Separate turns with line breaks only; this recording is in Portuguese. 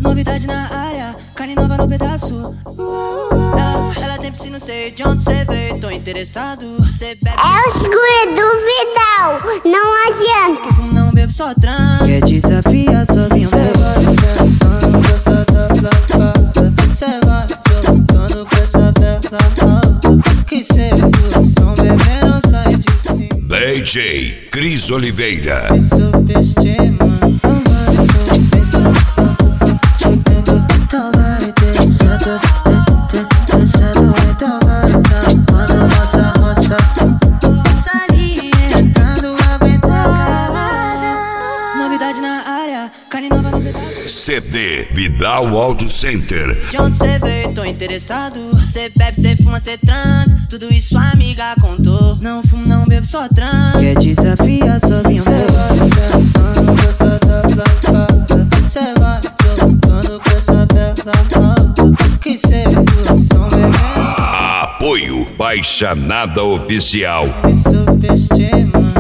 Novidade na área, carne nova no pedaço. Ela tem piscina, não sei de onde cê veio. Tô interessado, cê bebe.
É o escuro do Vidal, não adianta.
Fumo, não bebo, só trans. Quer desafiar, só vem. Cê vai sentando, gosta da placada. Cê vai jogando com essa bela alta. Que sedução, bebê, não sai de cima.
DJ Cris Oliveira.
Me subestima. Novidade na área, carne nova no pedaço.
CD Vidal Auto Center.
De onde cê veio, tô interessado. Cê bebe, cê fuma, cê trans. Tudo isso a amiga contou. Não fumo, não bebo, só trans. Quer desafiar, só vem. Cê vai jogando, gosta da placada. Cê vai jogando com essa bela alta. Que sedução, bebê.
Apoio Baixa Nada Oficial.
Me subestima.